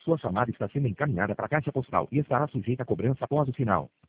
Sua chamada está sendo encaminhada para a caixa postal e estará sujeita a cobrança após o sinal.